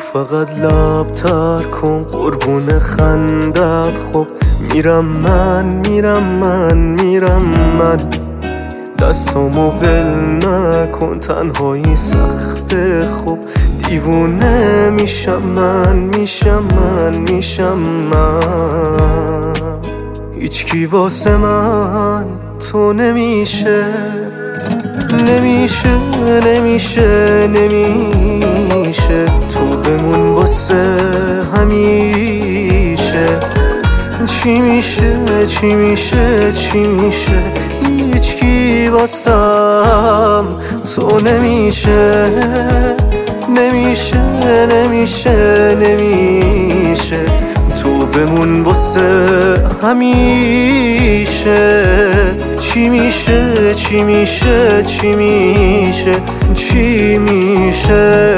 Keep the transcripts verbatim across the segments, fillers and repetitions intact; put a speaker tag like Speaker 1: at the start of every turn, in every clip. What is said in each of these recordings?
Speaker 1: فقط لب تر کن قربون خندت. خب میرم من میرم من میرم من دستامو ول نکن، تنهایی سخته. خب دیوونه میشم من میشم من میشم من هیچکی واسه من تو نمیشه نمیشه نمیشه نمیشه تو بمون واسه همیشه. چی میشه چی میشه چی میشه هیچکی واسم تو نمیشه نمیشه نمیشه نمیشه تو بمون واسه همیشه. چی میشه چی میشه چی میشه چی میشه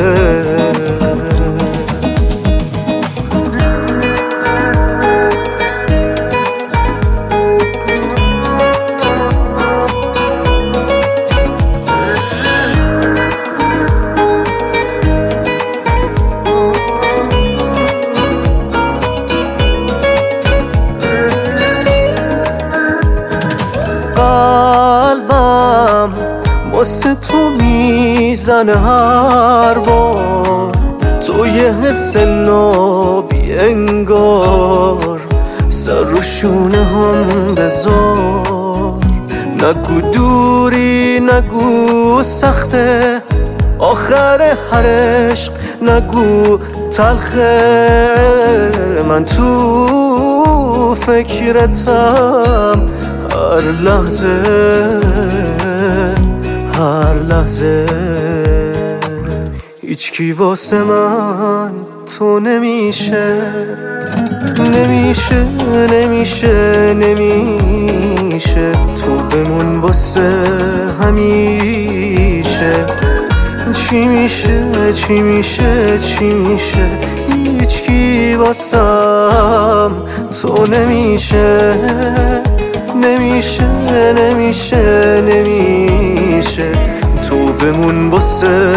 Speaker 1: قلبم واسه تو میزنه هر بار، تو یه حس نابی انگار سر رو شونه هم بذار. نگو دوری نگو سخته آخر هر عشق، نگو تلخه من تو فکرتم هر لحظه هر لحظه. هیچکی واسه من تو نمیشه نمیشه نمیشه نمیشه تو بمون واسه همیشه. چی میشه چی میشه چی میشه هیچکی واسم تو نمیشه نمیشه نمیشه نمیشه تو بمون واسه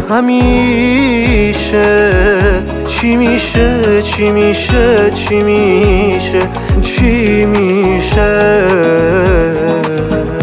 Speaker 1: همیشه. چی میشه چی میشه چی میشه چی میشه